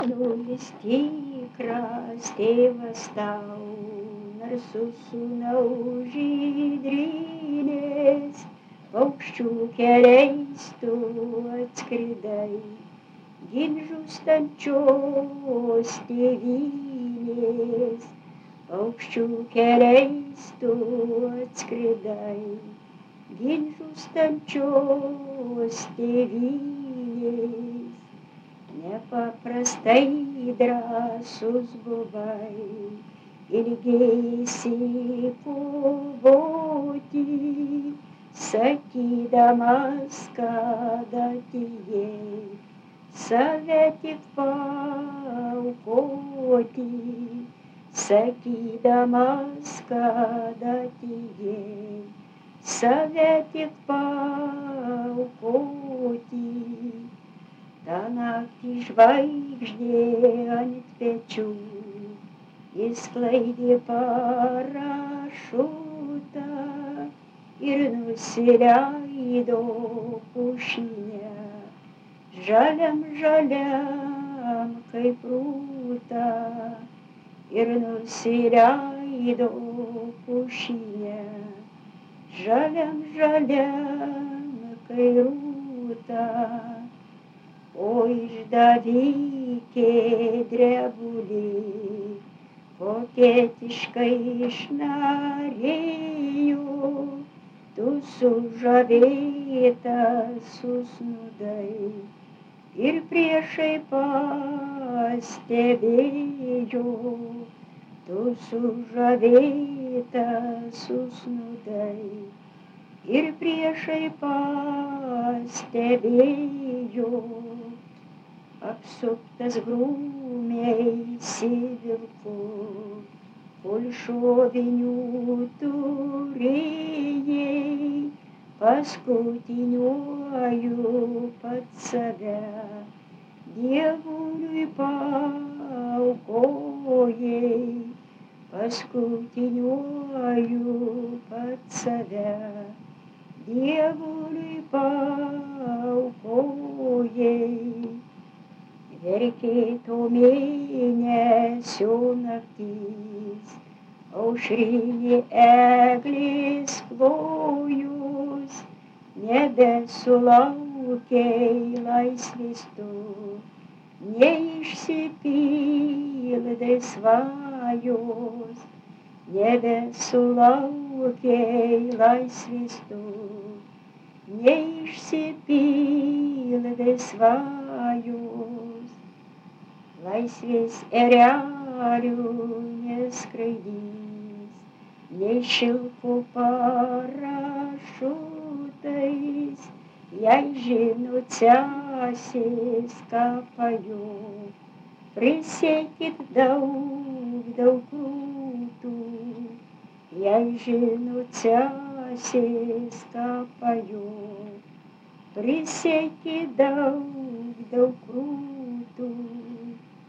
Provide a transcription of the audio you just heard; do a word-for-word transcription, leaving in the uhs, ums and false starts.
Nulis tikras tėvas tau, narsus sūnau žydrynės, paukščių keliais tu atskridai, gin žūstančios tėvynės, paukščių keliais tu atskridai, gin žūstančios tėvynės. Nepaprastai drąsus buvai, ilgėsi kovoti, sakydamas, kad atėjai save tik paaukoti, sakydamas, kad atėjai save tik paaukoti. Ta naktį žvaigždė ant pečių išsklaidė parašutą ir nusileido pušyne, žaliam žaliam kaip rūta, ir nusileido pušyne, žaliam žaliam kaip rūta. O išdavikė drebulė, koketiškai šnarėjo, tu sužavėta susnudai ir priešai pastebėjo, tu sužavėta susnudai ir priešai pastebėjo. Apsuptas grūmiais vilku, pulšovinių turėjai, paskutiniuoju pats save, dievuliui paaukojai, paskutiniuoju pats save, dievuliui paaukojai. Verkė to mėnesio naktis, aušrinė eglės klojus, nebesulaukei laisvės tu, neišsipildai svajos, nebesulaukei laisvės tu, neišsipildai svajos. Laisvės erelių neskraidys, nei šilko parašutais, jei žinot sesės kapajo, prisiekit daug, daug krūtų, jei žinot sesės kapajo, prisiekit daug, daug krūtų.